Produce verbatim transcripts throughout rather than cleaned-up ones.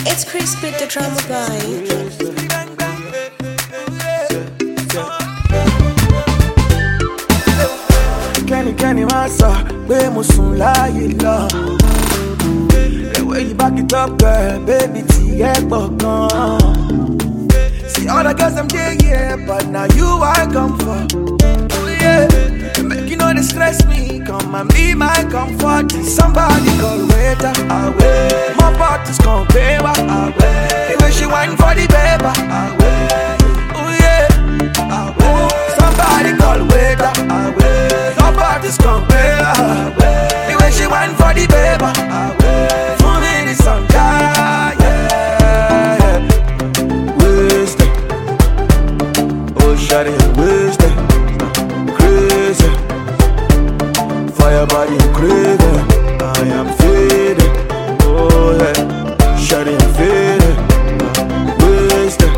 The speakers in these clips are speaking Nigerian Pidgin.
It's Crispy the drama guy. Kenny Kenny Massa, we musun láyé lọ. The way you back it up, girl, baby, ti ẹ gbọ̀ngàn. See all the girls I'm there, yeah, but now you I come for. Oh yeah, make you know they stress me, come and be my comfort. Somebody call waiter, away. My bottles come pay, away. The way she whine for the paper, away. Oh yeah, away. Somebody call waiter, away. My bottles come pay, away. The way she whine for the paper, away. For me the sun, yeah, yeah. Wasted, oh shawty, wasted, crazy. Fire body craving, I am faded. Oh yeah, shawty faded, wasted.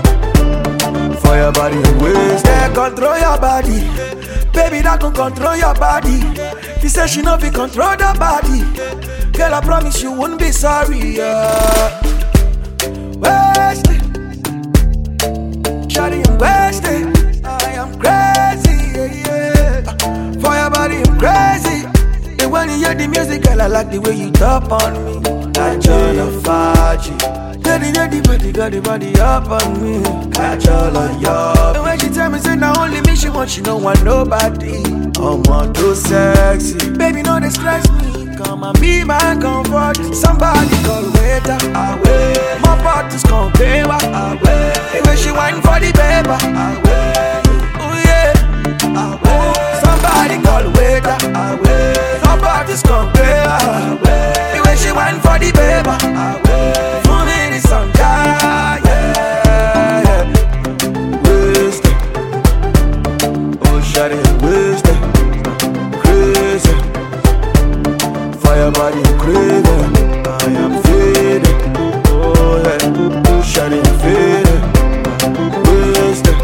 Fire body wasted. Yeah, control your body, baby, that can control your body. She said she know fi control the body. Girl, I promise you won't be sorry. Yeah. Wasted, shawty, I'm wasted. I am crazy, yeah, yeah. For your body, I'm crazy. And when you hear the music, girl, I like the way you top on me. Catch all the Faji. Daddy, daddy, body, got the body up on me. Catch all of y'all. And when she tell me, say, now only me, she want, she don't want nobody. I'm on too sexy. Baby, no, they stress me. Come and be my comfort. Somebody call waiter, away. My bottles come pay, away. The way she whine for the paper, away. Oh yeah, away. Somebody call waiter, away. My bottles come pay, away. The way she whine for the paper, away. For me the sun, yeah, yeah. Wasted, oh shawty, wasted, crazy. Fire body craving, I am faded. Oh yeah, shawty faded, wasted.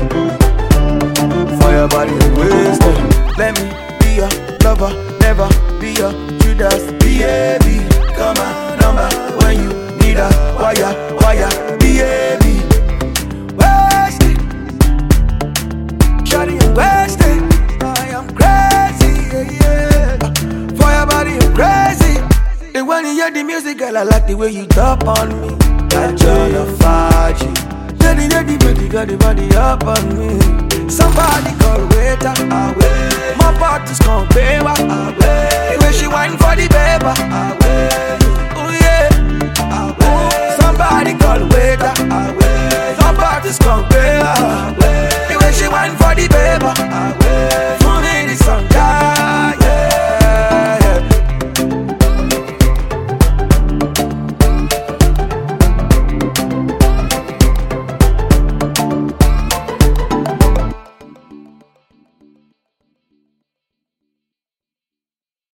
Fire body wasted. Let me be your lover, never be your Judas. Baby, come on, number when you need a wire, wire. Baby, wasted, shawty I'm wasted. I am crazy, yeah, yeah. For your body I'm crazy. And when you hear the music, girl, I like the way you top on me. Catch all the Faji. Daddy, daddy, daddy, got the body up on me. Somebody call waiter, away. My bottles come pay, away. The way she whine for the paper, away.